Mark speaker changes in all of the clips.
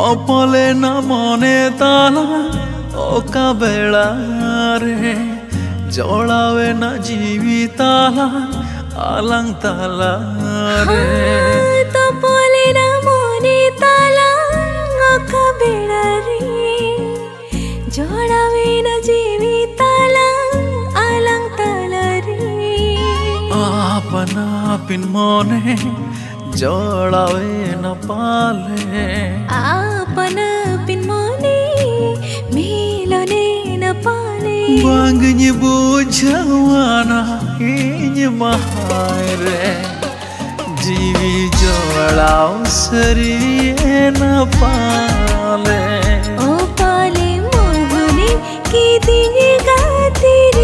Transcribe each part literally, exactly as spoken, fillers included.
Speaker 1: पले न मने ताला ओका बेला रे जड़ावे न जीवी ताला आलंग ताला रे
Speaker 2: तो पले न मने ताला ओका बेला रे जड़ावे न जीवी ताला आलंग ताला रे
Speaker 1: अपना पिन मने जड़ावे न पाले
Speaker 2: आपन पिन मने मिलने न पाले
Speaker 1: बांगनी बुझवाना इन महाय रे जीवी जोड़ाओ सरी न पाले
Speaker 2: ओ पाले मोहने की दिन गाती रे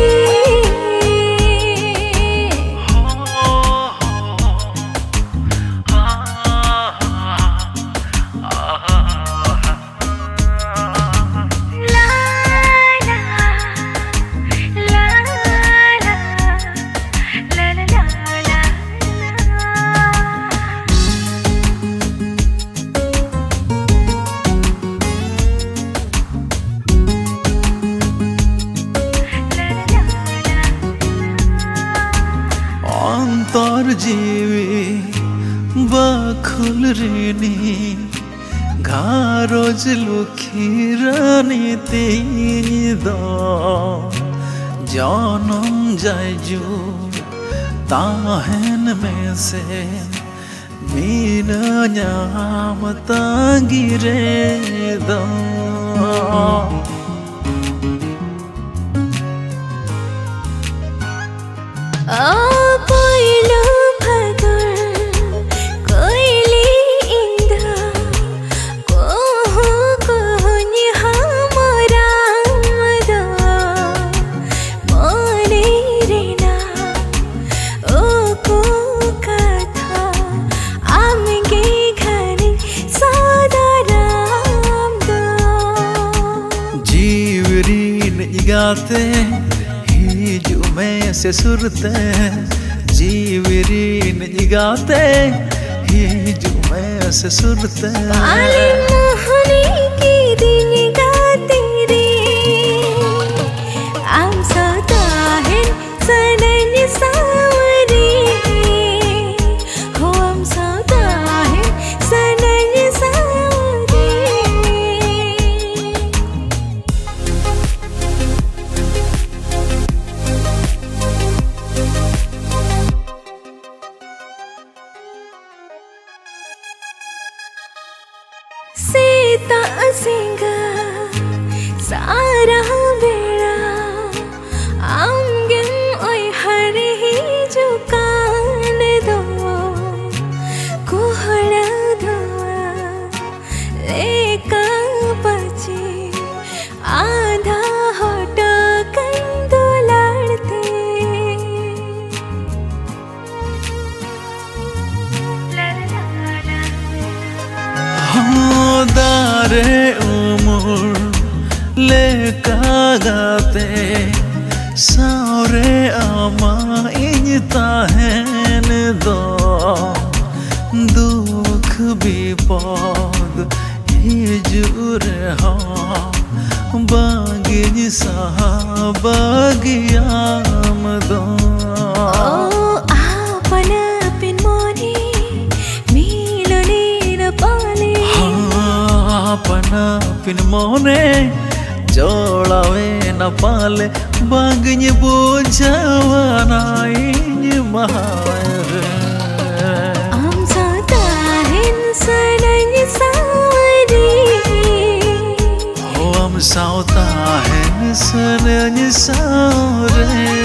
Speaker 1: अंतर जीवी बखुल ऋणी घारोज लुखी रानी तीन दो जनम जायजू ताहन में से मीन नाम तांगी रे दो
Speaker 2: कोयलो फगुन कोयली इंद्र कोहु कोहुनि हमरा मदा मने रेना ओ को कथा आमगे घरे सदा राम दो
Speaker 1: जीवरी निगाते जो में से सुरते जीवरी निगाते ही जो में से सुरते
Speaker 2: पाले मोहने की दिन गाते रे आम सदा है सनन सावरे हो आम सदा है सनन सावरे सीता सिंगा सारा बेड़ा आमगन ओय हरे ही जुकान दो कोहड़ा धोआ लेका बचे आधा होट कंदो लड़ते
Speaker 1: दारे उमर लेका गाते सारे आमा इन ताहन दो दुख विपद हिजुर हो बागिन साहबागियाम दो
Speaker 2: आपन पिन मोने मिलने न पाले
Speaker 1: अपना पिन मोने जोड़ावे न पाले बांगनी बुझवाना इन महार
Speaker 2: आम सदा हिन सनन सावरे
Speaker 1: हो हम सावता है सनन सावरे